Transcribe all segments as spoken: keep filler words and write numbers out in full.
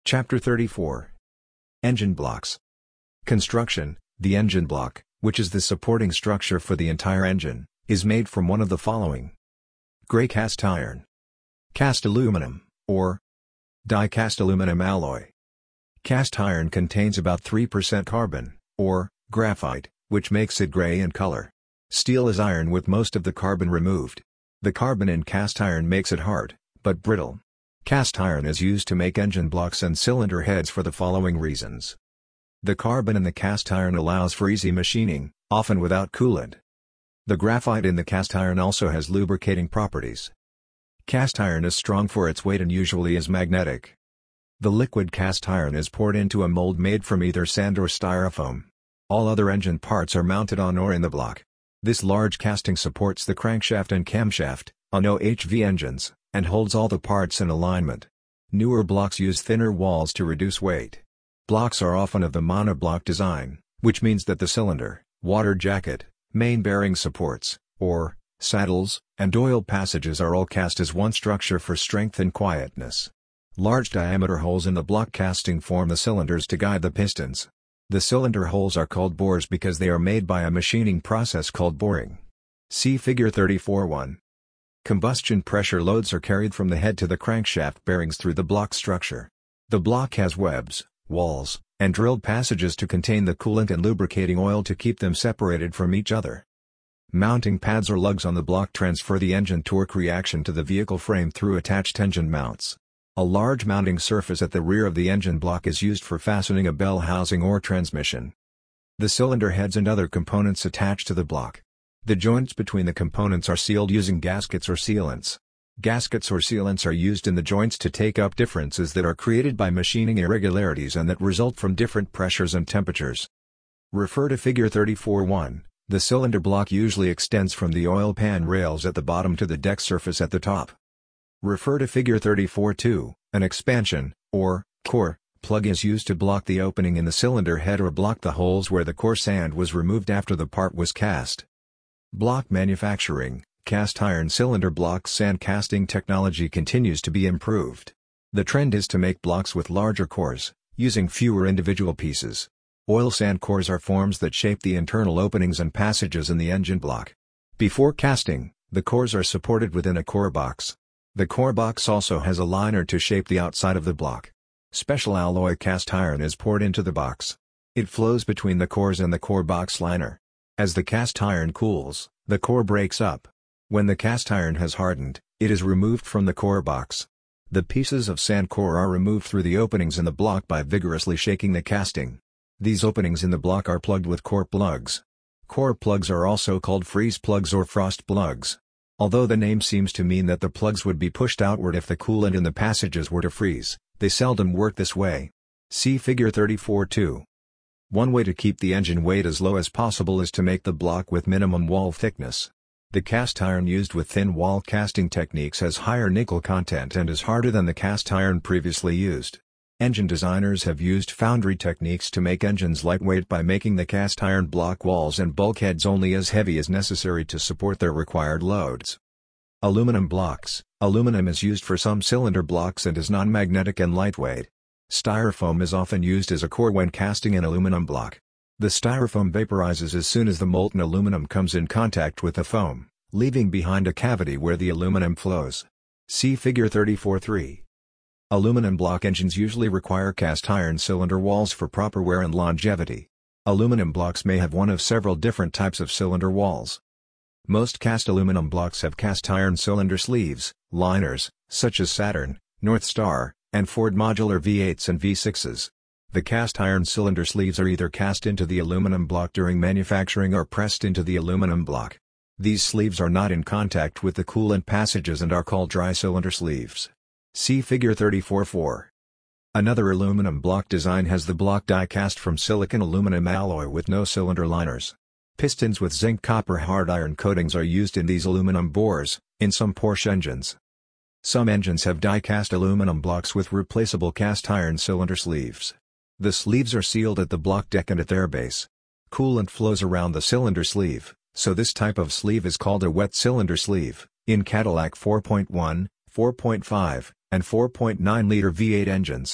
Chapter thirty-four. Engine blocks. Construction. The engine block, which is the supporting structure for the entire engine, is made from one of the following: gray cast iron, cast aluminum, or die-cast aluminum alloy. Cast iron contains about three percent carbon, or graphite, which makes it gray in color. Steel is iron with most of the carbon removed. The carbon in cast iron makes it hard, but brittle. Cast iron is used to make engine blocks and cylinder heads for the following reasons. The carbon in the cast iron allows for easy machining, often without coolant. The graphite in the cast iron also has lubricating properties. Cast iron is strong for its weight and usually is magnetic. The liquid cast iron is poured into a mold made from either sand or styrofoam. All other engine parts are mounted on or in the block. This large casting supports the crankshaft and camshaft, on O H V engines, and holds all the parts in alignment. Newer blocks use thinner walls to reduce weight. Blocks are often of the monoblock design, which means that the cylinder, water jacket, main bearing supports, or saddles, and oil passages are all cast as one structure for strength and quietness. Large diameter holes in the block casting form the cylinders to guide the pistons. The cylinder holes are called bores because they are made by a machining process called boring. See Figure thirty-four one. Combustion pressure loads are carried from the head to the crankshaft bearings through the block structure. The block has webs, walls, and drilled passages to contain the coolant and lubricating oil to keep them separated from each other. Mounting pads or lugs on the block transfer the engine torque reaction to the vehicle frame through attached engine mounts. A large mounting surface at the rear of the engine block is used for fastening a bell housing or transmission. The cylinder heads and other components attach to the block. The joints between the components are sealed using gaskets or sealants. Gaskets or sealants are used in the joints to take up differences that are created by machining irregularities and that result from different pressures and temperatures. Refer to Figure thirty-four one. The cylinder block usually extends from the oil pan rails at the bottom to the deck surface at the top. Refer to Figure thirty-four two. An expansion, or core, plug is used to block the opening in the cylinder head or block the holes where the core sand was removed after the part was cast. Block manufacturing. Cast iron cylinder block sand casting technology continues to be improved. The trend is to make blocks with larger cores, using fewer individual pieces. Oil sand cores are forms that shape the internal openings and passages in the engine block. Before casting, the cores are supported within a core box. The core box also has a liner to shape the outside of the block. Special alloy cast iron is poured into the box. It flows between the cores and the core box liner. As the cast iron cools, the core breaks up. When the cast iron has hardened, it is removed from the core box. The pieces of sand core are removed through the openings in the block by vigorously shaking the casting. These openings in the block are plugged with core plugs. Core plugs are also called freeze plugs or frost plugs. Although the name seems to mean that the plugs would be pushed outward if the coolant in the passages were to freeze, they seldom work this way. See Figure thirty-four two. One way to keep the engine weight as low as possible is to make the block with minimum wall thickness. The cast iron used with thin wall casting techniques has higher nickel content and is harder than the cast iron previously used. Engine designers have used foundry techniques to make engines lightweight by making the cast iron block walls and bulkheads only as heavy as necessary to support their required loads. Aluminum blocks. Aluminum is used for some cylinder blocks and is non-magnetic and lightweight. Styrofoam is often used as a core when casting an aluminum block. The styrofoam vaporizes as soon as the molten aluminum comes in contact with the foam, leaving behind a cavity where the aluminum flows. See Figure thirty-four three. Aluminum block engines usually require cast iron cylinder walls for proper wear and longevity. Aluminum blocks may have one of several different types of cylinder walls. Most cast aluminum blocks have cast iron cylinder sleeves, liners, such as Saturn, North Star, and Ford modular V eights and V sixes. The cast iron cylinder sleeves are either cast into the aluminum block during manufacturing or pressed into the aluminum block. These sleeves are not in contact with the coolant passages and are called dry cylinder sleeves. See Figure thirty-four four. Another aluminum block design has the block die cast from silicon aluminum alloy with no cylinder liners. Pistons with zinc copper hard iron coatings are used in these aluminum bores, in some Porsche engines. Some engines have die-cast aluminum blocks with replaceable cast iron cylinder sleeves. The sleeves are sealed at the block deck and at their base. Coolant flows around the cylinder sleeve, so this type of sleeve is called a wet cylinder sleeve. In Cadillac four point one, four point five, and four point nine liter V eight engines.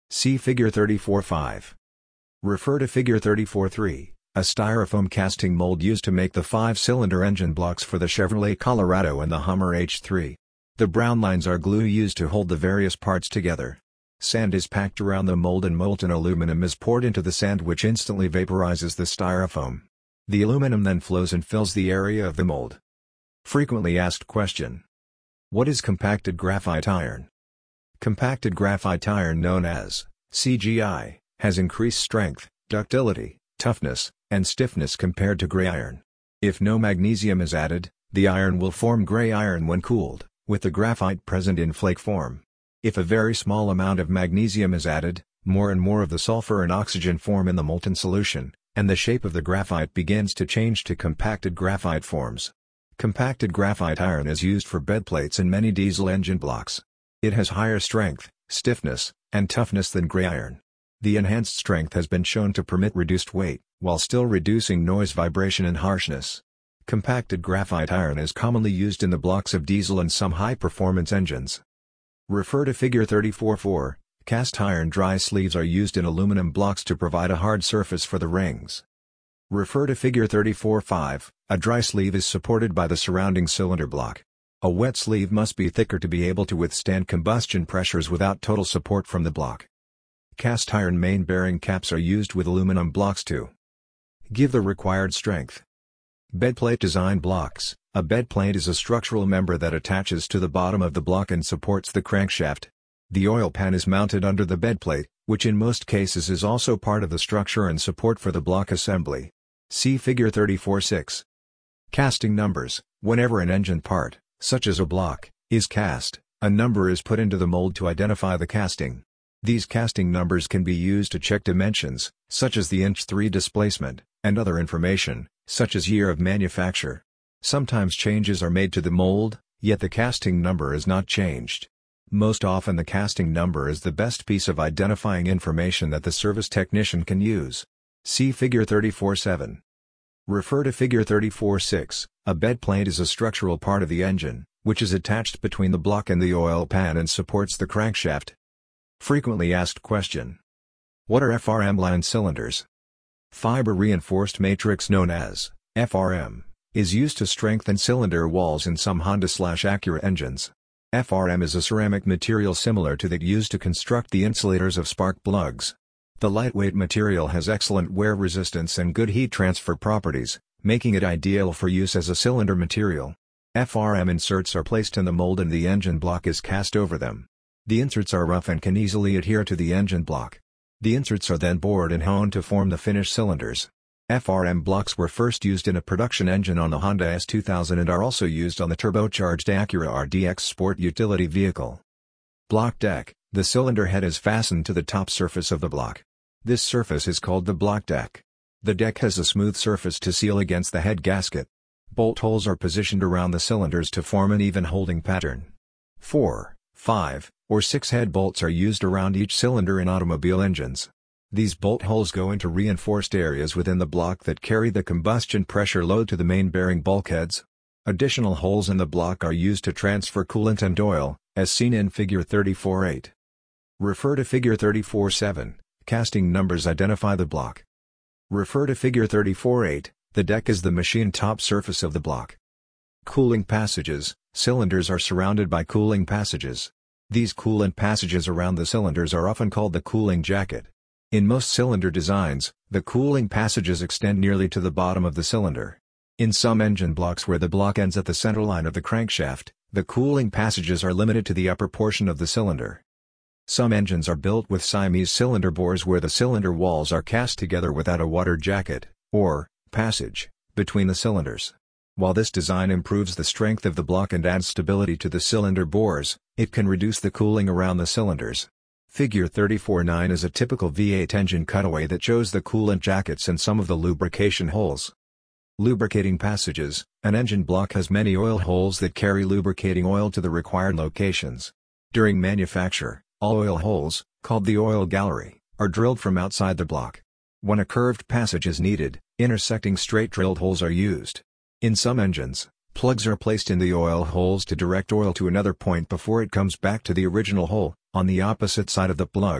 See Figure thirty-four five. Refer to Figure thirty-four three, a styrofoam casting mold used to make the five-cylinder engine blocks for the Chevrolet Colorado and the Hummer H three. The brown lines are glue used to hold the various parts together. Sand is packed around the mold and molten aluminum is poured into the sand, which instantly vaporizes the styrofoam. The aluminum then flows and fills the area of the mold. Frequently asked question. What is compacted graphite iron? Compacted graphite iron, known as C G I, has increased strength, ductility, toughness, and stiffness compared to gray iron. If no magnesium is added, the iron will form gray iron when cooled, with the graphite present in flake form. If a very small amount of magnesium is added, more and more of the sulfur and oxygen form in the molten solution, and the shape of the graphite begins to change to compacted graphite forms. Compacted graphite iron is used for bed plates in many diesel engine blocks. It has higher strength, stiffness, and toughness than gray iron. The enhanced strength has been shown to permit reduced weight, while still reducing noise, vibration, and harshness. Compacted graphite iron is commonly used in the blocks of diesel and some high-performance engines. Refer to Figure thirty-four four. Cast iron dry sleeves are used in aluminum blocks to provide a hard surface for the rings. Refer to Figure thirty-four five. A dry sleeve is supported by the surrounding cylinder block. A wet sleeve must be thicker to be able to withstand combustion pressures without total support from the block. Cast iron main bearing caps are used with aluminum blocks to give the required strength. Bedplate design blocks. A bedplate is a structural member that attaches to the bottom of the block and supports the crankshaft. The oil pan is mounted under the bedplate, which in most cases is also part of the structure and support for the block assembly. See Figure thirty-four six. Casting numbers. Whenever an engine part, such as a block, is cast, a number is put into the mold to identify the casting. These casting numbers can be used to check dimensions, such as the inch three displacement, and other information, such as year of manufacture. Sometimes changes are made to the mold, yet the casting number is not changed. Most often the casting number is the best piece of identifying information that the service technician can use. See Figure thirty-four seven. Refer to Figure thirty-four six. A bedplate is a structural part of the engine, which is attached between the block and the oil pan and supports the crankshaft. Frequently asked question. What are F R M line cylinders? Fiber reinforced matrix, known as F R M, is used to strengthen cylinder walls in some Honda/Acura engines. F R M is a ceramic material similar to that used to construct the insulators of spark plugs. The lightweight material has excellent wear resistance and good heat transfer properties, making it ideal for use as a cylinder material. F R M inserts are placed in the mold and the engine block is cast over them. The inserts are rough and can easily adhere to the engine block. The inserts are then bored and honed to form the finished cylinders. F R M blocks were first used in a production engine on the Honda S two thousand and are also used on the turbocharged Acura R D X Sport utility vehicle. Block deck. The cylinder head is fastened to the top surface of the block. This surface is called the block deck. The deck has a smooth surface to seal against the head gasket. Bolt holes are positioned around the cylinders to form an even holding pattern. Four, five, or six head bolts are used around each cylinder in automobile engines. These bolt holes go into reinforced areas within the block that carry the combustion pressure load to the main bearing bulkheads. Additional holes in the block are used to transfer coolant and oil, as seen in Figure thirty-four eight. Refer to Figure thirty-four seven. Casting numbers identify the block. Refer to Figure thirty-four eight. The deck is the machine top surface of the block. Cooling passages. Cylinders are surrounded by cooling passages. These coolant passages around the cylinders are often called the cooling jacket. In most cylinder designs, the cooling passages extend nearly to the bottom of the cylinder. In some engine blocks where the block ends at the center line of the crankshaft, the cooling passages are limited to the upper portion of the cylinder. Some engines are built with Siamese cylinder bores where the cylinder walls are cast together without a water jacket, or passage, between the cylinders. While this design improves the strength of the block and adds stability to the cylinder bores, it can reduce the cooling around the cylinders. Figure thirty-four nine is a typical V eight engine cutaway that shows the coolant jackets and some of the lubrication holes. Lubricating passages. An engine block has many oil holes that carry lubricating oil to the required locations. During manufacture, all oil holes, called the oil gallery, are drilled from outside the block. When a curved passage is needed, intersecting straight drilled holes are used. In some engines, plugs are placed in the oil holes to direct oil to another point before it comes back to the original hole, on the opposite side of the plug.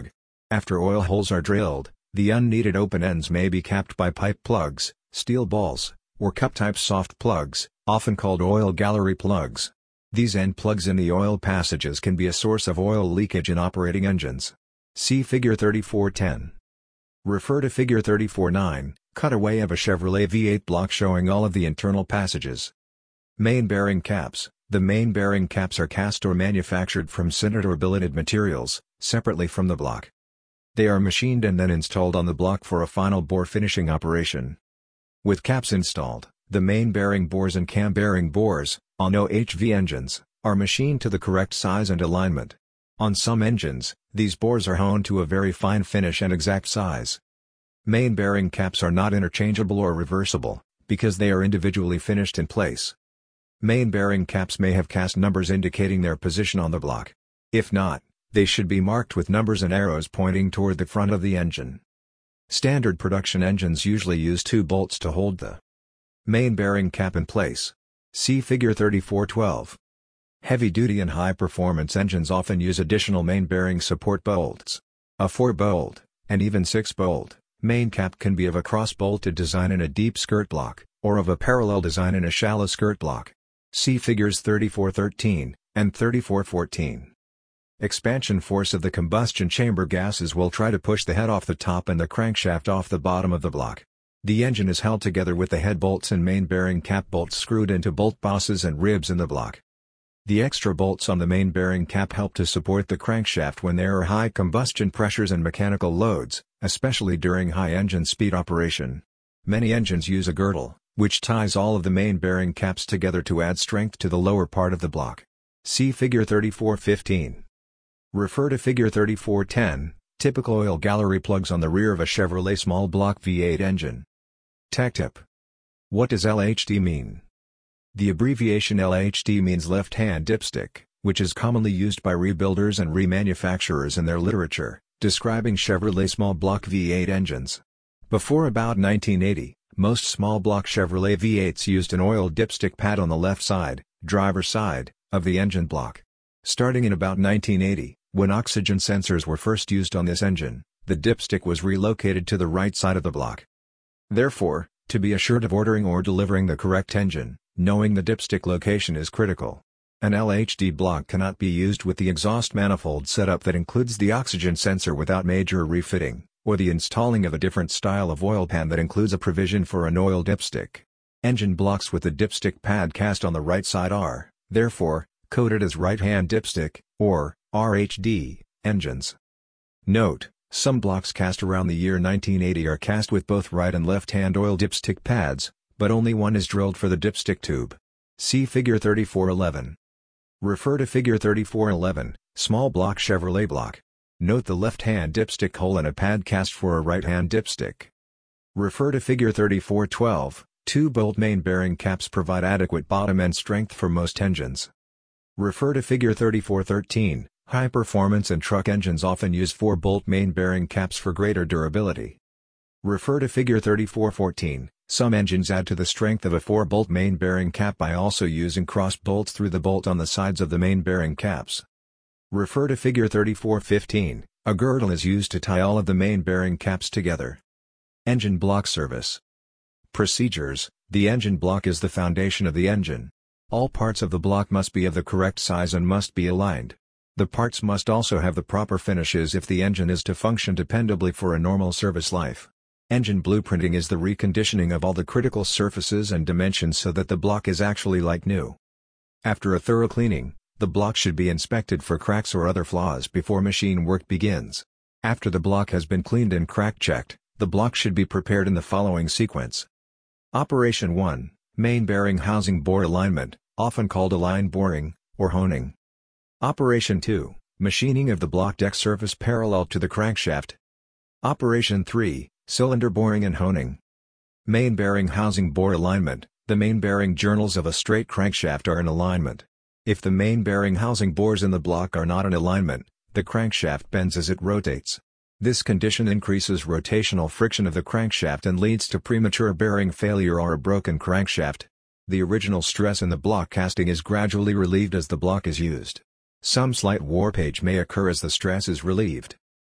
After oil holes are drilled, the unneeded open ends may be capped by pipe plugs, steel balls, or cup-type soft plugs, often called oil gallery plugs. These end plugs in the oil passages can be a source of oil leakage in operating engines. See Figure thirty-four ten. Refer to Figure thirty-four nine, cutaway of a Chevrolet V eight block showing all of the internal passages. Main bearing caps. The main bearing caps are cast or manufactured from sintered or billeted materials, separately from the block. They are machined and then installed on the block for a final bore finishing operation. With caps installed, the main bearing bores and cam bearing bores, on O H V engines, are machined to the correct size and alignment. On some engines, these bores are honed to a very fine finish and exact size. Main bearing caps are not interchangeable or reversible, because they are individually finished in place. Main bearing caps may have cast numbers indicating their position on the block. If not, they should be marked with numbers and arrows pointing toward the front of the engine. Standard production engines usually use two bolts to hold the main bearing cap in place. See Figure thirty-four twelve. Heavy-duty and high-performance engines often use additional main bearing support bolts. A four-bolt, and even six-bolt, main cap can be of a cross-bolted design in a deep skirt block, or of a parallel design in a shallow skirt block. See Figures thirty-four thirteen and thirty-four fourteen. Expansion force of the combustion chamber gases will try to push the head off the top and the crankshaft off the bottom of the block. The engine is held together with the head bolts and main bearing cap bolts screwed into bolt bosses and ribs in the block. The extra bolts on the main bearing cap help to support the crankshaft when there are high combustion pressures and mechanical loads, especially during high engine speed operation. Many engines use a girdle, which ties all of the main bearing caps together to add strength to the lower part of the block. See Figure thirty-four fifteen. Refer to Figure thirty-four ten, typical oil gallery plugs on the rear of a Chevrolet small block V eight engine. Tech tip. What does L H D mean? The abbreviation L H D means left-hand dipstick, which is commonly used by rebuilders and remanufacturers in their literature, describing Chevrolet small block V eight engines. Before about nineteen eighty, most small block Chevrolet V eights used an oil dipstick pad on the left side, driver's side, of the engine block. Starting in about nineteen eighty, when oxygen sensors were first used on this engine, the dipstick was relocated to the right side of the block. Therefore, to be assured of ordering or delivering the correct engine, knowing the dipstick location is critical. An L H D block cannot be used with the exhaust manifold setup that includes the oxygen sensor without major refitting, or the installing of a different style of oil pan that includes a provision for an oil dipstick. Engine blocks with the dipstick pad cast on the right side are, therefore, coded as right-hand dipstick, or R H D, engines. Note, some blocks cast around the year nineteen eighty are cast with both right and left-hand oil dipstick pads, but only one is drilled for the dipstick tube. See Figure thirty-four eleven. Refer to Figure thirty-four eleven, small block Chevrolet block. Note the left-hand dipstick hole in a pad cast for a right-hand dipstick. Refer to Figure thirty-four twelve, two-bolt main bearing caps provide adequate bottom end strength for most engines. Refer to Figure thirty-four thirteen, high-performance and truck engines often use four-bolt main bearing caps for greater durability. Refer to Figure thirty-four fourteen, some engines add to the strength of a four-bolt main bearing cap by also using cross bolts through the bolt on the sides of the main bearing caps. Refer to Figure thirty-four fifteen, a girdle is used to tie all of the main bearing caps together. Engine block service. Procedures. The engine block is the foundation of the engine. All parts of the block must be of the correct size and must be aligned. The parts must also have the proper finishes if the engine is to function dependably for a normal service life. Engine blueprinting is the reconditioning of all the critical surfaces and dimensions so that the block is actually like new. After a thorough cleaning, the block should be inspected for cracks or other flaws before machine work begins. After the block has been cleaned and crack checked, the block should be prepared in the following sequence. Operation one, main bearing housing bore alignment, often called align boring, or honing. Operation two, machining of the block deck surface parallel to the crankshaft. Operation three, cylinder boring and honing. Main bearing housing bore alignment, the main bearing journals of a straight crankshaft are in alignment. If the main bearing housing bores in the block are not in alignment, the crankshaft bends as it rotates. This condition increases rotational friction of the crankshaft and leads to premature bearing failure or a broken crankshaft. The original stress in the block casting is gradually relieved as the block is used. Some slight warpage may occur as the stress is relieved.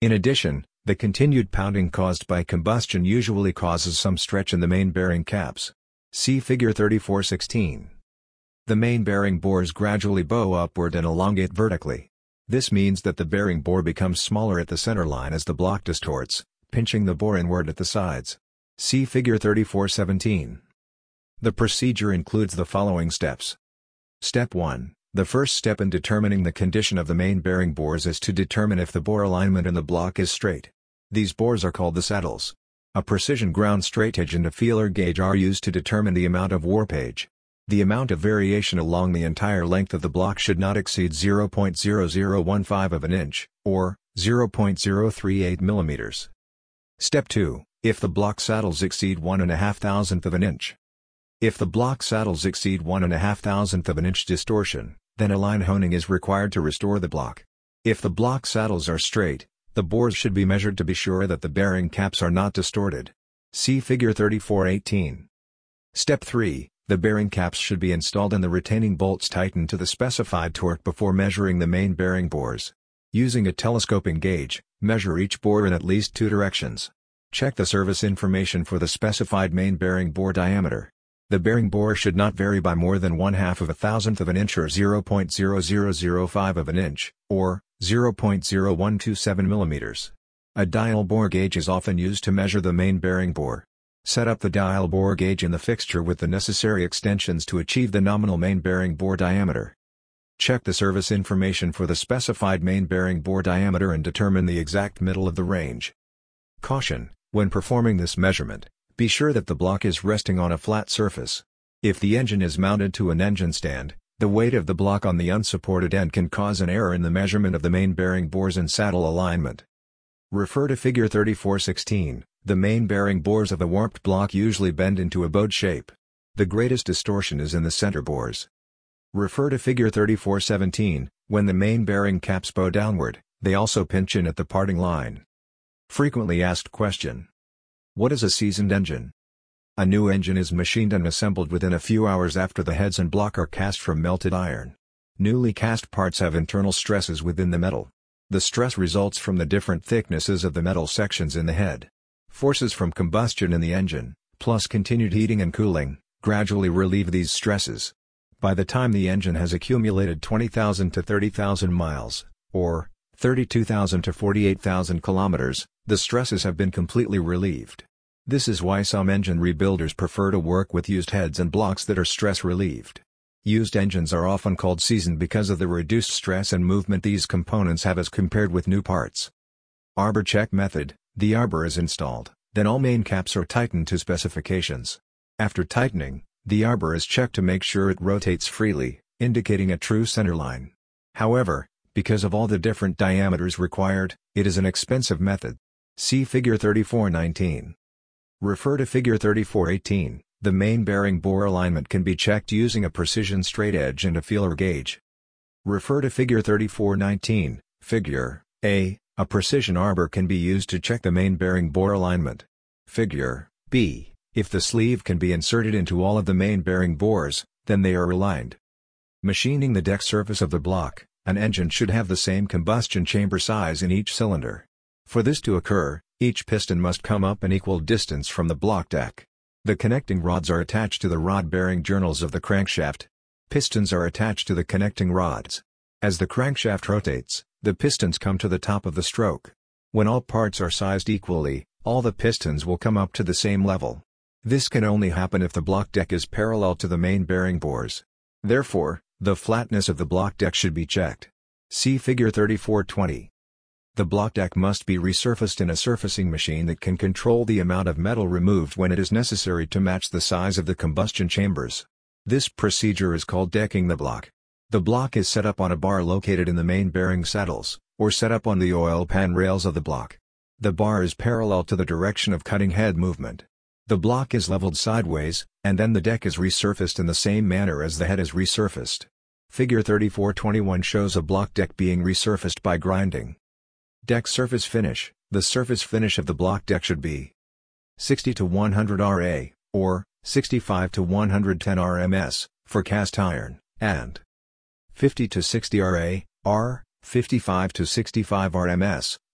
In addition, the continued pounding caused by combustion usually causes some stretch in the main bearing caps. See Figure thirty-four sixteen. The main bearing bores gradually bow upward and elongate vertically. This means that the bearing bore becomes smaller at the center line as the block distorts, pinching the bore inward at the sides. See Figure thirty-four seventeen. The procedure includes the following steps. Step one. The first step in determining the condition of the main bearing bores is to determine if the bore alignment in the block is straight. These bores are called the saddles. A precision ground straightedge and a feeler gauge are used to determine the amount of warpage. The amount of variation along the entire length of the block should not exceed zero point zero zero one five of an inch, or zero point zero three eight millimeters. Step two. If the block saddles exceed one and a half thousandth of an inch. If the block saddles exceed one and a half thousandth of an inch distortion, then a line honing is required to restore the block. If the block saddles are straight, the bores should be measured to be sure that the bearing caps are not distorted. See Figure thirty-four eighteen. Step three. The bearing caps should be installed and the retaining bolts tightened to the specified torque before measuring the main bearing bores. Using a telescoping gauge, measure each bore in at least two directions. Check the service information for the specified main bearing bore diameter. The bearing bore should not vary by more than one half of a thousandth of an inch or zero point zero zero zero five of an inch, or zero point zero one two seven millimeters. A dial bore gauge is often used to measure the main bearing bore. Set up the dial bore gauge in the fixture with the necessary extensions to achieve the nominal main bearing bore diameter. Check the service information for the specified main bearing bore diameter and determine the exact middle of the range. Caution: when performing this measurement, be sure that the block is resting on a flat surface. If the engine is mounted to an engine stand, the weight of the block on the unsupported end can cause an error in the measurement of the main bearing bores and saddle alignment. Refer to Figure thirty-four sixteen. The main bearing bores of a warped block usually bend into a bowed shape. The greatest distortion is in the center bores. Refer to Figure thirty-four seventeen. When the main bearing caps bow downward, they also pinch in at the parting line. Frequently asked question. What is a seasoned engine? A new engine is machined and assembled within a few hours after the heads and block are cast from melted iron. Newly cast parts have internal stresses within the metal. The stress results from the different thicknesses of the metal sections in the head. Forces from combustion in the engine, plus continued heating and cooling, gradually relieve these stresses. By the time the engine has accumulated twenty thousand to thirty thousand miles, or thirty-two thousand to forty-eight thousand kilometers, the stresses have been completely relieved. This is why some engine rebuilders prefer to work with used heads and blocks that are stress relieved. Used engines are often called seasoned because of the reduced stress and movement these components have as compared with new parts. Arbor check method. The arbor is installed, then all main caps are tightened to specifications. After tightening, the arbor is checked to make sure it rotates freely, indicating a true centerline. However, because of all the different diameters required, it is an expensive method. See Figure thirty-four nineteen. Refer to Figure thirty-four eighteen. The main bearing bore alignment can be checked using a precision straightedge and a feeler gauge. Refer to Figure thirty-four nineteen. Figure A. A precision arbor can be used to check the main bearing bore alignment. Figure B. If the sleeve can be inserted into all of the main bearing bores, then they are aligned. Machining the deck surface of the block, an engine should have the same combustion chamber size in each cylinder. For this to occur, each piston must come up an equal distance from the block deck. The connecting rods are attached to the rod-bearing journals of the crankshaft. Pistons are attached to the connecting rods. As the crankshaft rotates, the pistons come to the top of the stroke. When all parts are sized equally, all the pistons will come up to the same level. This can only happen if the block deck is parallel to the main bearing bores. Therefore, the flatness of the block deck should be checked. See Figure thirty-four twenty. The block deck must be resurfaced in a surfacing machine that can control the amount of metal removed when it is necessary to match the size of the combustion chambers. This procedure is called decking the block. The block is set up on a bar located in the main bearing saddles, or set up on the oil pan rails of the block. The bar is parallel to the direction of cutting head movement. The block is leveled sideways, and then the deck is resurfaced in the same manner as the head is resurfaced. Figure thirty-four twenty-one shows a block deck being resurfaced by grinding. Deck surface finish. The surface finish of the block deck should be sixty to one hundred R A, or sixty-five to one hundred ten R M S, for cast iron, and fifty to sixty R A, R, fifty-five to sixty-five R M S,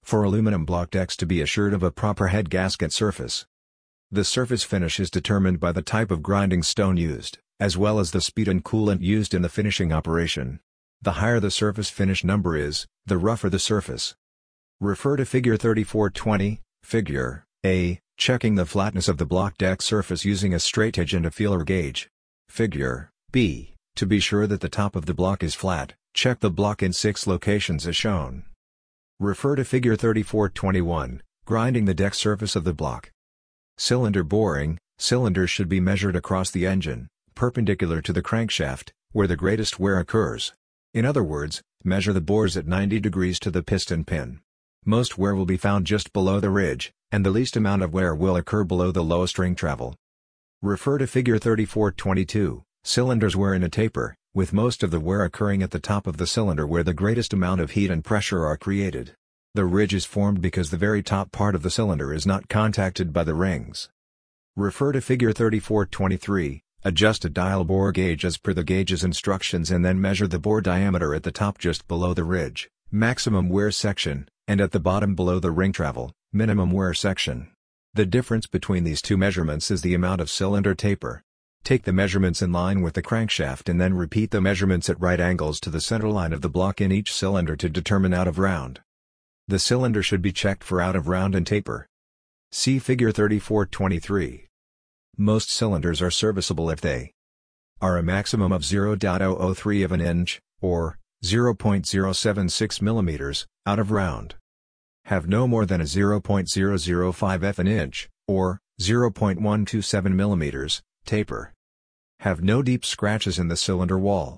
for aluminum block decks to be assured of a proper head gasket surface. The surface finish is determined by the type of grinding stone used, as well as the speed and coolant used in the finishing operation. The higher the surface finish number is, the rougher the surface. Refer to Figure thirty-four twenty, Figure A, checking the flatness of the block deck surface using a straightedge and a feeler gauge. Figure B, to be sure that the top of the block is flat, check the block in six locations as shown. Refer to Figure thirty-four twenty-one, grinding the deck surface of the block. Cylinder boring, cylinders should be measured across the engine, perpendicular to the crankshaft, where the greatest wear occurs. In other words, measure the bores at ninety degrees to the piston pin. Most wear will be found just below the ridge, and the least amount of wear will occur below the lowest ring travel. Refer to Figure thirty-four twenty-two, cylinders wear in a taper, with most of the wear occurring at the top of the cylinder where the greatest amount of heat and pressure are created. The ridge is formed because the very top part of the cylinder is not contacted by the rings. Refer to Figure thirty-four twenty-three, adjust a dial bore gauge as per the gauge's instructions and then measure the bore diameter at the top just below the ridge, maximum wear section, and at the bottom below the ring travel, minimum wear section. The difference between these two measurements is the amount of cylinder taper. Take the measurements in line with the crankshaft and then repeat the measurements at right angles to the center line of the block in each cylinder to determine out of round. The cylinder should be checked for out of round and taper. See Figure thirty-four twenty-three. Most cylinders are serviceable if they are a maximum of zero point zero zero three of an inch, or zero point zero seven six millimeters, out of round. Have no more than a zero point zero zero five of an inch, or zero point one two seven millimeters, taper. Have no deep scratches in the cylinder wall.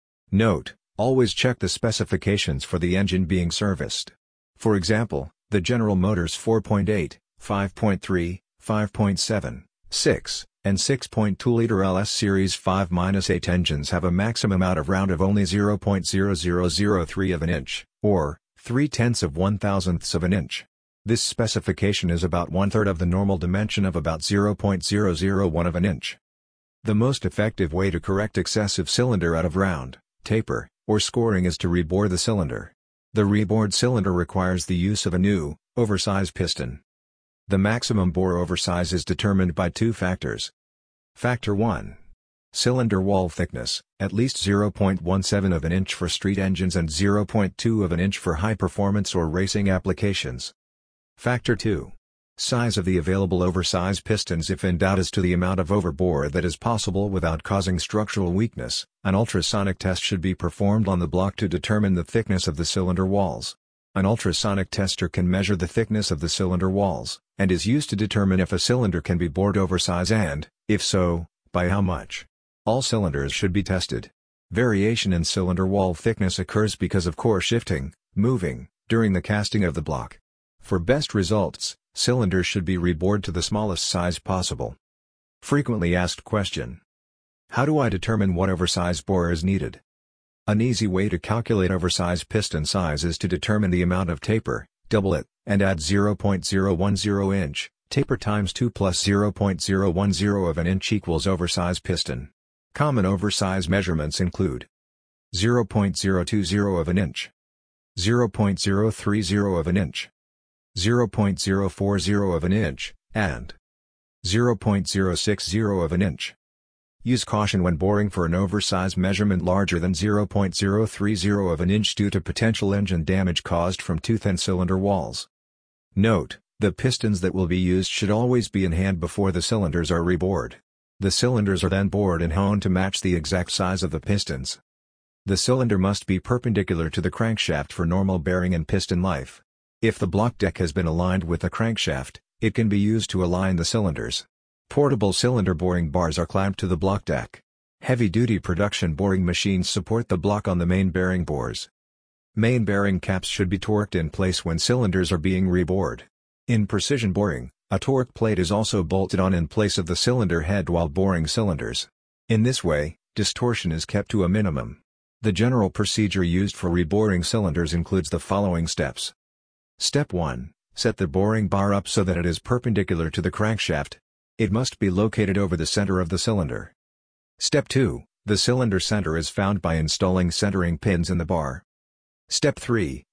Note: always check the specifications for the engine being serviced. For example, the General Motors four point eight, five point three, five point seven, six, and six point two liter L S Series five eight engines have a maximum out of round of only zero point zero zero zero three of an inch, or three tenths of one thousandths of an inch. This specification is about one-third of the normal dimension of about zero point zero zero one of an inch. The most effective way to correct excessive cylinder out of round, taper, or scoring is to rebore the cylinder. The rebored cylinder requires the use of a new, oversized piston. The maximum bore oversize is determined by two factors. Factor one. Cylinder wall thickness, at least zero point one seven of an inch for street engines and zero point two of an inch for high-performance or racing applications. Factor two. Size of the available oversize pistons. If in doubt as to the amount of overbore that is possible without causing structural weakness, an ultrasonic test should be performed on the block to determine the thickness of the cylinder walls. An ultrasonic tester can measure the thickness of the cylinder walls, and is used to determine if a cylinder can be bored oversize and, if so, by how much. All cylinders should be tested. Variation in cylinder wall thickness occurs because of core shifting, moving, during the casting of the block. For best results, cylinders should be rebored to the smallest size possible. Frequently asked question: how do I determine what oversize bore is needed? An easy way to calculate oversize piston size is to determine the amount of taper, double it, and add zero point zero one zero inch, taper times two plus zero point zero one zero of an inch equals oversize piston. Common oversize measurements include zero point zero two zero of an inch, zero point zero three zero of an inch, zero point zero four zero of an inch, and zero point zero six zero of an inch. Use caution when boring for an oversize measurement larger than zero point zero three zero of an inch due to potential engine damage caused from too thin cylinder walls. Note: the pistons that will be used should always be in hand before the cylinders are rebored. The cylinders are then bored and honed to match the exact size of the pistons. The cylinder must be perpendicular to the crankshaft for normal bearing and piston life. If the block deck has been aligned with the crankshaft, it can be used to align the cylinders. Portable cylinder boring bars are clamped to the block deck. Heavy-duty production boring machines support the block on the main bearing bores. Main bearing caps should be torqued in place when cylinders are being rebored. In precision boring, a torque plate is also bolted on in place of the cylinder head while boring cylinders. In this way, distortion is kept to a minimum. The general procedure used for reboring cylinders includes the following steps. Step one. Set the boring bar up so that it is perpendicular to the crankshaft. It must be located over the center of the cylinder. Step two. The cylinder center is found by installing centering pins in the bar. Step three.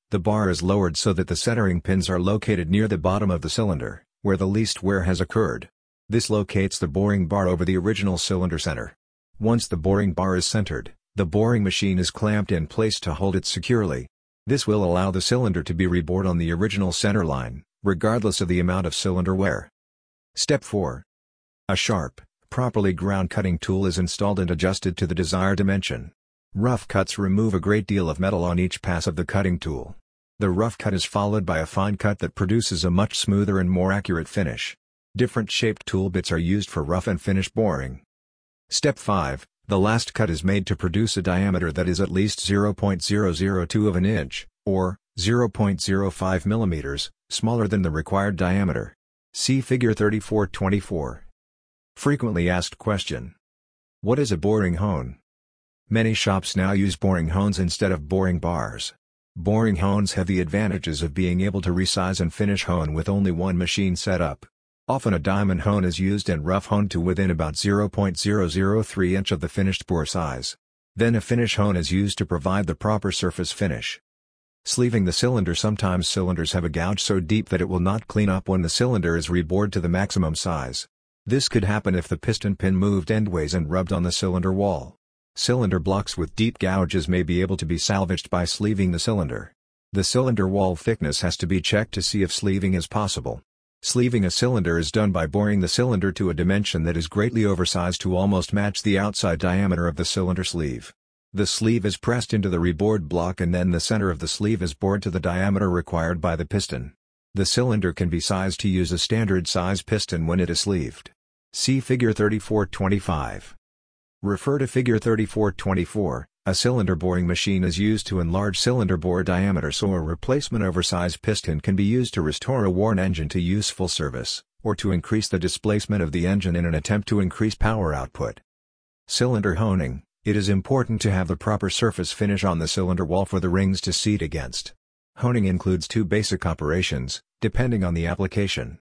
The bar is lowered so that the centering pins are located near the bottom of the cylinder, where the least wear has occurred. This locates the boring bar over the original cylinder center. Once the boring bar is centered, the boring machine is clamped in place to hold it securely. This will allow the cylinder to be rebored on the original center line, regardless of the amount of cylinder wear. Step four. A sharp, properly ground cutting tool is installed and adjusted to the desired dimension. Rough cuts remove a great deal of metal on each pass of the cutting tool. The rough cut is followed by a fine cut that produces a much smoother and more accurate finish. Different shaped tool bits are used for rough and finish boring. Step five. The last cut is made to produce a diameter that is at least zero point zero zero two of an inch, or zero point zero five millimeters, smaller than the required diameter. See Figure thirty-four twenty-four. Frequently asked question. What is a boring hone? Many shops now use boring hones instead of boring bars. Boring hones have the advantages of being able to resize and finish hone with only one machine setup. Often a diamond hone is used and rough hone to within about zero point zero zero three inch of the finished bore size. Then a finish hone is used to provide the proper surface finish. Sleeving the cylinder. Sometimes cylinders have a gouge so deep that it will not clean up when the cylinder is rebored to the maximum size. This could happen if the piston pin moved endways and rubbed on the cylinder wall. Cylinder blocks with deep gouges may be able to be salvaged by sleeving the cylinder. The cylinder wall thickness has to be checked to see if sleeving is possible. Sleeving a cylinder is done by boring the cylinder to a dimension that is greatly oversized to almost match the outside diameter of the cylinder sleeve. The sleeve is pressed into the rebored block and then the center of the sleeve is bored to the diameter required by the piston. The cylinder can be sized to use a standard size piston when it is sleeved. See Figure thirty-four twenty-five. Refer to Figure thirty-four twenty-four. A cylinder boring machine is used to enlarge cylinder bore diameter so a replacement oversized piston can be used to restore a worn engine to useful service, or to increase the displacement of the engine in an attempt to increase power output. Cylinder honing. It is important to have the proper surface finish on the cylinder wall for the rings to seat against. Honing includes two basic operations, depending on the application.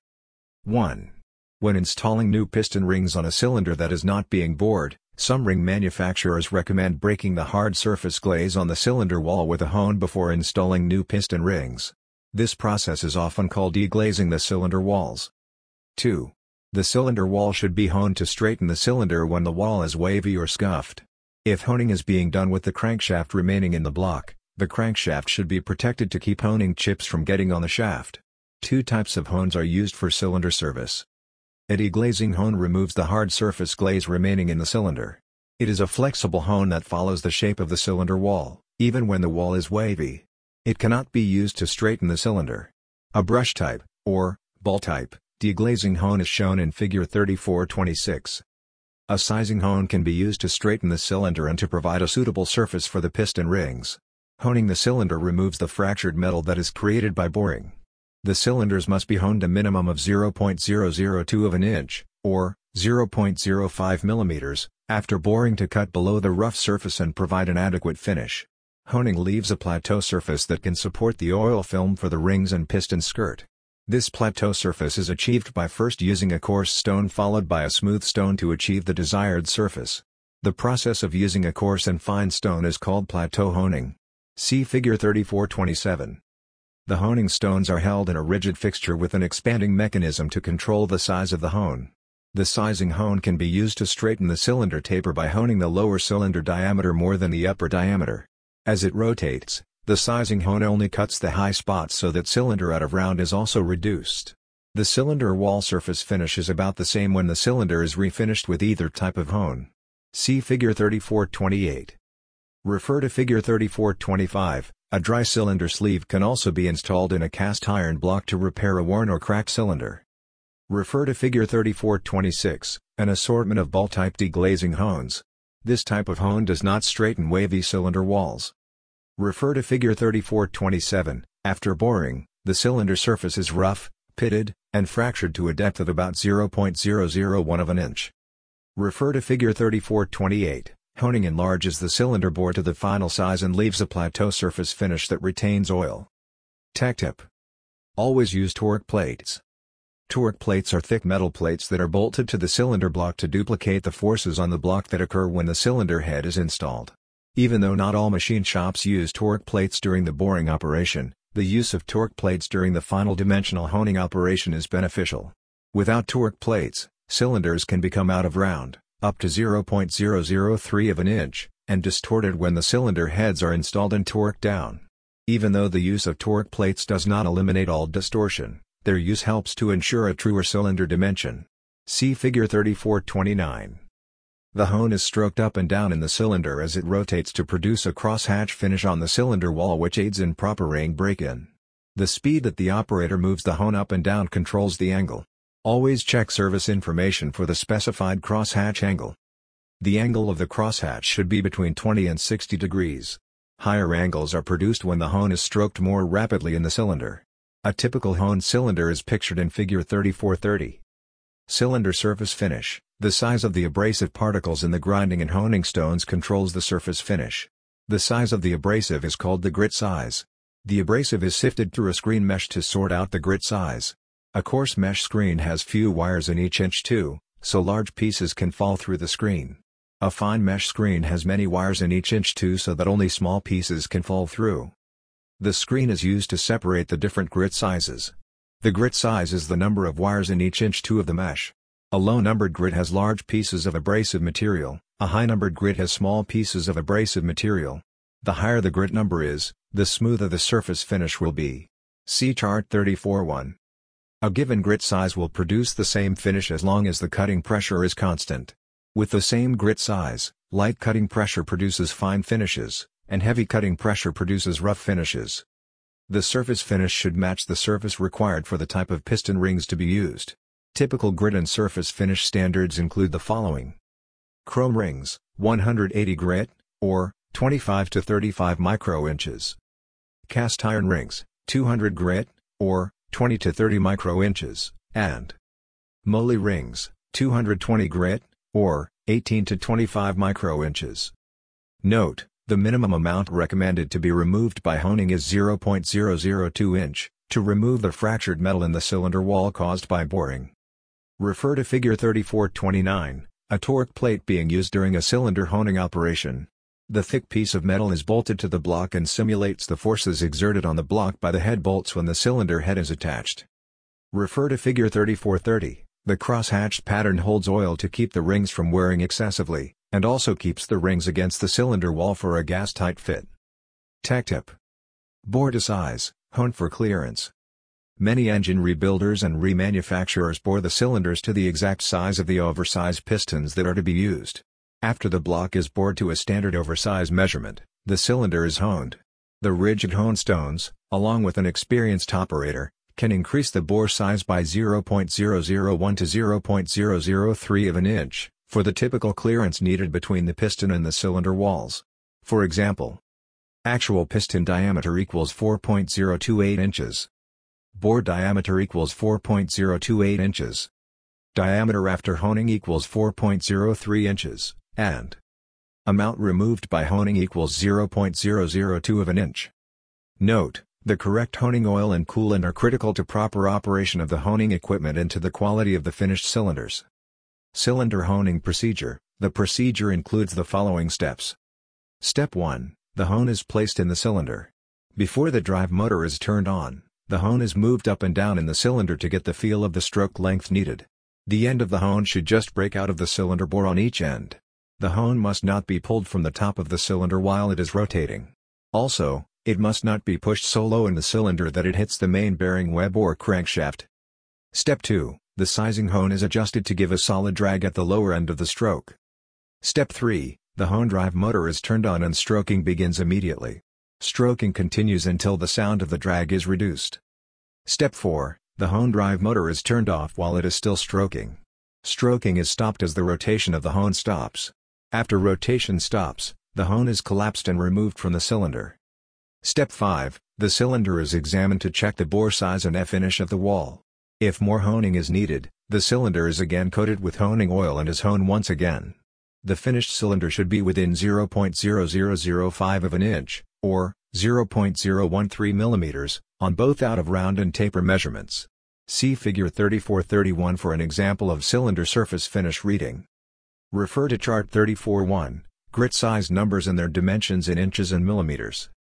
one. When installing new piston rings on a cylinder that is not being bored, some ring manufacturers recommend breaking the hard surface glaze on the cylinder wall with a hone before installing new piston rings. This process is often called deglazing the cylinder walls. two. The cylinder wall should be honed to straighten the cylinder when the wall is wavy or scuffed. If honing is being done with the crankshaft remaining in the block, the crankshaft should be protected to keep honing chips from getting on the shaft. Two types of hones are used for cylinder service. A deglazing hone removes the hard surface glaze remaining in the cylinder. It is a flexible hone that follows the shape of the cylinder wall, even when the wall is wavy. It cannot be used to straighten the cylinder. A brush type, or ball type, deglazing hone is shown in Figure thirty-four twenty-six. A sizing hone can be used to straighten the cylinder and to provide a suitable surface for the piston rings. Honing the cylinder removes the fractured metal that is created by boring. The cylinders must be honed a minimum of zero point zero zero two of an inch, or zero point zero five millimeters, after boring to cut below the rough surface and provide an adequate finish. Honing leaves a plateau surface that can support the oil film for the rings and piston skirt. This plateau surface is achieved by first using a coarse stone followed by a smooth stone to achieve the desired surface. The process of using a coarse and fine stone is called plateau honing. See Figure thirty-four twenty-seven. The honing stones are held in a rigid fixture with an expanding mechanism to control the size of the hone. The sizing hone can be used to straighten the cylinder taper by honing the lower cylinder diameter more than the upper diameter. As it rotates, the sizing hone only cuts the high spots so that cylinder out of round is also reduced. The cylinder wall surface finish is about the same when the cylinder is refinished with either type of hone. See Figure thirty-four twenty-eight. Refer to Figure thirty-four twenty-five. A dry cylinder sleeve can also be installed in a cast iron block to repair a worn or cracked cylinder. Refer to Figure thirty-four twenty-six, an assortment of ball-type deglazing hones. This type of hone does not straighten wavy cylinder walls. Refer to Figure thirty-four twenty-seven. After boring, the cylinder surface is rough, pitted, and fractured to a depth of about zero point zero zero one of an inch. Refer to Figure thirty-four twenty-eight. Honing enlarges the cylinder bore to the final size and leaves a plateau surface finish that retains oil. Tech tip. Always use torque plates. Torque plates are thick metal plates that are bolted to the cylinder block to duplicate the forces on the block that occur when the cylinder head is installed. Even though not all machine shops use torque plates during the boring operation, The use of torque plates during the final dimensional honing operation is beneficial. Without torque plates, cylinders can become out of round, up to zero point zero zero three of an inch, and distorted when the cylinder heads are installed and torqued down. Even though the use of torque plates does not eliminate all distortion, their use helps to ensure a truer cylinder dimension. See Figure thirty-four twenty-nine. The hone is stroked up and down in the cylinder as it rotates to produce a crosshatch finish on the cylinder wall, which aids in proper ring break-in. The speed that the operator moves the hone up and down controls the angle. Always check service information for the specified crosshatch angle. The angle of the crosshatch should be between twenty and sixty degrees. Higher angles are produced when the hone is stroked more rapidly in the cylinder. A typical hone cylinder is pictured in Figure thirty-four thirty. Cylinder surface finish. The size of the abrasive particles in the grinding and honing stones controls the surface finish. The size of the abrasive is called the grit size. The abrasive is sifted through a screen mesh to sort out the grit size. A coarse mesh screen has few wires in each inch too, so large pieces can fall through the screen. A fine mesh screen has many wires in each inch too, so that only small pieces can fall through. The screen is used to separate the different grit sizes. The grit size is the number of wires in each inch two of the mesh. A low-numbered grit has large pieces of abrasive material, a high-numbered grit has small pieces of abrasive material. The higher the grit number is, the smoother the surface finish will be. See Chart thirty-four one. A given grit size will produce the same finish as long as the cutting pressure is constant. With the same grit size, light cutting pressure produces fine finishes, and heavy cutting pressure produces rough finishes. The surface finish should match the surface required for the type of piston rings to be used. Typical grit and surface finish standards include the following. Chrome rings, one hundred eighty grit, or twenty-five to thirty-five micro inches. Cast iron rings, two hundred grit, or twenty to thirty micro inches, and moly rings, two hundred twenty grit, or eighteen to twenty-five micro inches. Note, the minimum amount recommended to be removed by honing is zero point zero zero two inch, to remove the fractured metal in the cylinder wall caused by boring. Refer to Figure thirty-four twenty-nine, a torque plate being used during a cylinder honing operation. The thick piece of metal is bolted to the block and simulates the forces exerted on the block by the head bolts when the cylinder head is attached. Refer to Figure thirty-four thirty. The crosshatched pattern holds oil to keep the rings from wearing excessively, and also keeps the rings against the cylinder wall for a gas-tight fit. Tech tip. Bore to size, hone for clearance. Many engine rebuilders and remanufacturers bore the cylinders to the exact size of the oversized pistons that are to be used. After the block is bored to a standard oversize measurement, the cylinder is honed. The rigid hone stones, along with an experienced operator, can increase the bore size by zero point zero zero one to zero point zero zero three of an inch, for the typical clearance needed between the piston and the cylinder walls. For example, actual piston diameter equals four point zero two eight inches. Bore diameter equals four point zero two eight inches. Diameter after honing equals four point zero three inches, and amount removed by honing equals zero point zero zero two of an inch. Note, the correct honing oil and coolant are critical to proper operation of the honing equipment and to the quality of the finished cylinders. Cylinder honing procedure. The procedure includes the following steps. Step one. The hone is placed in the cylinder. Before the drive motor is turned on, the hone is moved up and down in the cylinder to get the feel of the stroke length needed. The end of the hone should just break out of the cylinder bore on each end. The hone must not be pulled from the top of the cylinder while it is rotating. Also, it must not be pushed so low in the cylinder that it hits the main bearing web or crankshaft. Step two. The sizing hone is adjusted to give a solid drag at the lower end of the stroke. Step three. The hone drive motor is turned on and stroking begins immediately. Stroking continues until the sound of the drag is reduced. Step four. The hone drive motor is turned off while it is still stroking. Stroking is stopped as the rotation of the hone stops. After rotation stops, the hone is collapsed and removed from the cylinder. Step five. The cylinder is examined to check the bore size and finish of the wall. If more honing is needed, the cylinder is again coated with honing oil and is honed once again. The finished cylinder should be within zero point zero zero zero five of an inch, or zero point zero one three millimeters, on both out-of-round and taper measurements. See Figure thirty-four thirty-one for an example of cylinder surface finish reading. Refer to Chart thirty-four one, grit size numbers and their dimensions in inches and millimeters.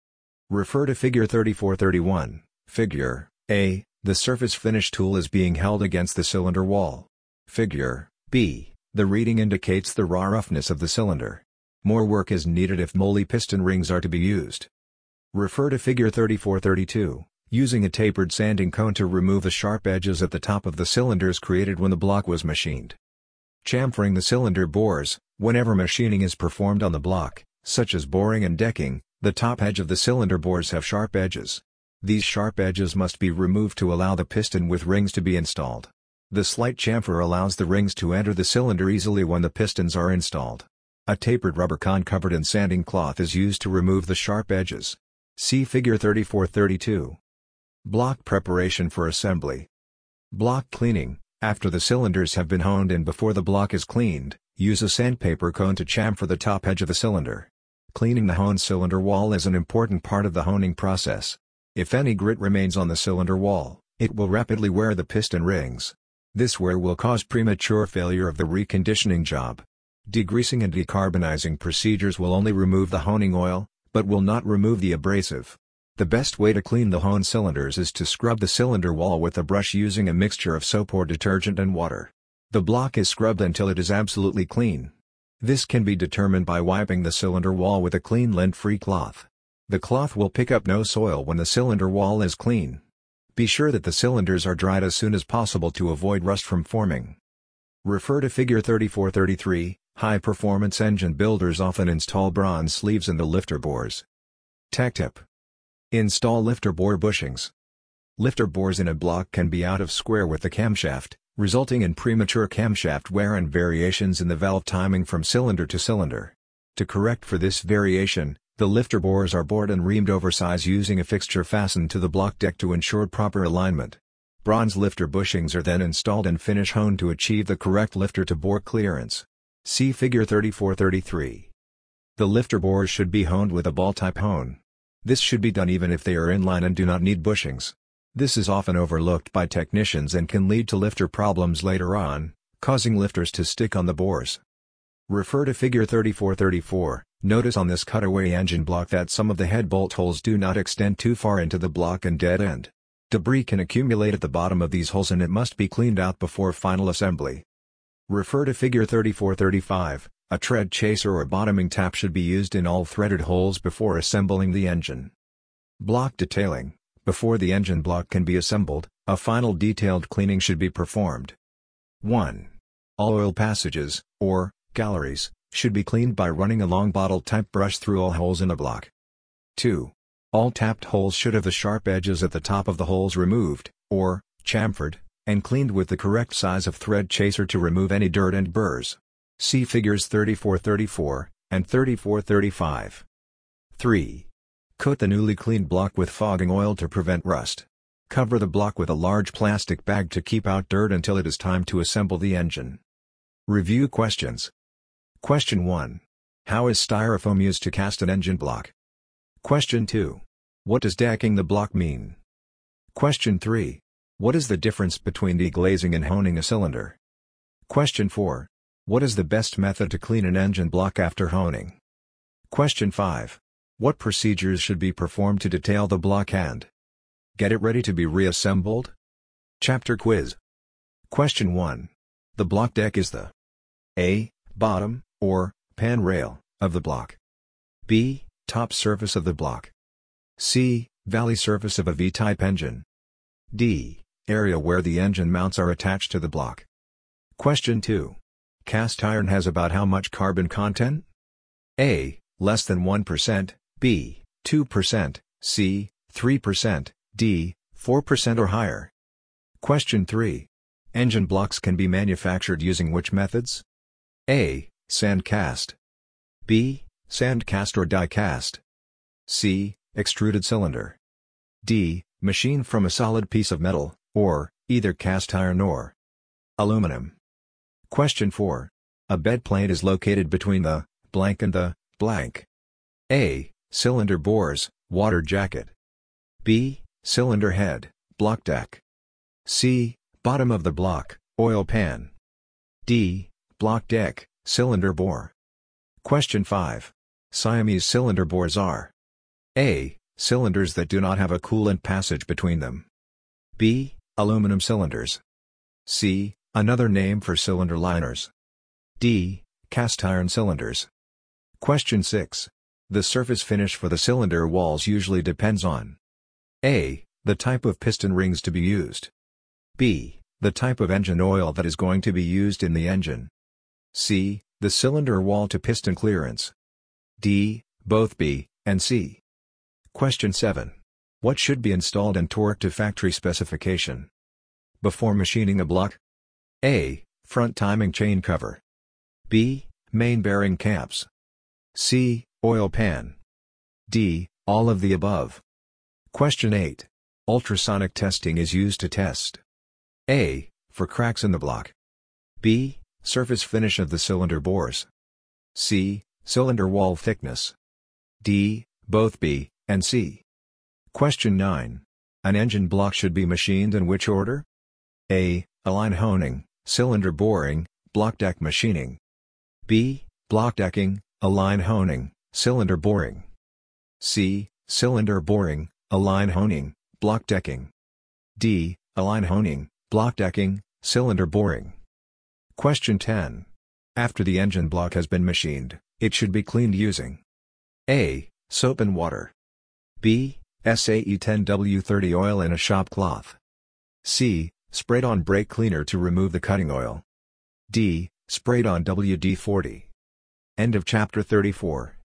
Refer to Figure thirty-four thirty-one. Figure A. The surface finish tool is being held against the cylinder wall. Figure B. The reading indicates the raw roughness of the cylinder. More work is needed if moly piston rings are to be used. Refer to Figure thirty-four thirty-two. Using a tapered sanding cone to remove the sharp edges at the top of the cylinders created when the block was machined. Chamfering the cylinder bores. Whenever machining is performed on the block, such as boring and decking, the top edge of the cylinder bores have sharp edges. These sharp edges must be removed to allow the piston with rings to be installed. The slight chamfer allows the rings to enter the cylinder easily when the pistons are installed. A tapered rubber cone covered in sanding cloth is used to remove the sharp edges. See Figure thirty-four thirty-two. Block preparation for assembly. Block cleaning. After the cylinders have been honed and before the block is cleaned, use a sandpaper cone to chamfer the top edge of the cylinder. Cleaning the honed cylinder wall is an important part of the honing process. If any grit remains on the cylinder wall, it will rapidly wear the piston rings. This wear will cause premature failure of the reconditioning job. Degreasing and decarbonizing procedures will only remove the honing oil, but will not remove the abrasive. The best way to clean the honed cylinders is to scrub the cylinder wall with a brush using a mixture of soap or detergent and water. The block is scrubbed until it is absolutely clean. This can be determined by wiping the cylinder wall with a clean lint-free cloth. The cloth will pick up no soil when the cylinder wall is clean. Be sure that the cylinders are dried as soon as possible to avoid rust from forming. Refer to Figure thirty-four thirty-three. High-performance engine builders often install bronze sleeves in the lifter bores. Tech tip. Install lifter bore bushings. Lifter bores in a block can be out of square with the camshaft, resulting in premature camshaft wear and variations in the valve timing from cylinder to cylinder. To correct for this variation, the lifter bores are bored and reamed oversize using a fixture fastened to the block deck to ensure proper alignment. Bronze lifter bushings are then installed and finish honed to achieve the correct lifter to bore clearance. See Figure thirty-four thirty-three. The lifter bores should be honed with a ball-type hone. This should be done even if they are inline and do not need bushings. This is often overlooked by technicians and can lead to lifter problems later on, causing lifters to stick on the bores. Refer to Figure thirty-four thirty-four. Notice on this cutaway engine block that some of the head bolt holes do not extend too far into the block and dead end. Debris can accumulate at the bottom of these holes and it must be cleaned out before final assembly. Refer to Figure thirty-four thirty-five. A tread chaser or bottoming tap should be used in all threaded holes before assembling the engine. Block detailing. Before the engine block can be assembled, a final detailed cleaning should be performed. one. All oil passages, or galleries, should be cleaned by running a long bottle-type brush through all holes in the block. two. All tapped holes should have the sharp edges at the top of the holes removed, or chamfered, and cleaned with the correct size of thread chaser to remove any dirt and burrs. See Figures thirty-four thirty-four and thirty-four thirty-five. three. Coat the newly cleaned block with fogging oil to prevent rust. Cover the block with a large plastic bag to keep out dirt until it is time to assemble the engine. Review questions. Question one. How is styrofoam used to cast an engine block? Question two. What does decking the block mean? Question three. What is the difference between deglazing and honing a cylinder? Question four. What is the best method to clean an engine block after honing? Question five. What procedures should be performed to detail the block and get it ready to be reassembled? Chapter Quiz. Question one. The block deck is the A. Bottom, or pan rail, of the block. B. Top surface of the block. C. Valley surface of a V-type engine. D. Area where the engine mounts are attached to the block. Question two. Cast iron has about how much carbon content? A. Less than one percent, B. two percent, C. three percent, D. four percent or higher. Question three. Engine blocks can be manufactured using which methods? A. Sand cast. B. Sand cast or die cast. C. Extruded cylinder. D. Machine from a solid piece of metal, or either cast iron or aluminum. Question four. A bed plate is located between the blank and the blank. A. Cylinder bores, water jacket. B. Cylinder head, block deck. C. Bottom of the block, oil pan. D. Block deck, cylinder bore. Question five. Siamese cylinder bores are: A. Cylinders that do not have a coolant passage between them. B. Aluminum cylinders. C. Another name for cylinder liners. D. Cast iron cylinders. Question six. The surface finish for the cylinder walls usually depends on A. The type of piston rings to be used. B. The type of engine oil that is going to be used in the engine. C. The cylinder wall to piston clearance. D. Both B and C. Question seven. What should be installed and torqued to factory specification before machining a block? A. Front timing chain cover. B. Main bearing caps. C. Oil pan. D. All of the above. Question eight. Ultrasonic testing is used to test A. For cracks in the block. B. Surface finish of the cylinder bores. C. Cylinder wall thickness. D. Both B and C. Question nine. An engine block should be machined in which order? A. Align honing, cylinder boring, block deck machining. B. Block decking, align honing, cylinder boring. C. Cylinder boring, align honing, block decking. D. Align honing, block decking, cylinder boring. Question ten. After the engine block has been machined, it should be cleaned using A. Soap and water. B. S A E ten W thirty oil in a shop cloth. C. Sprayed on brake cleaner to remove the cutting oil. D. Sprayed on W D forty. End of chapter thirty-four.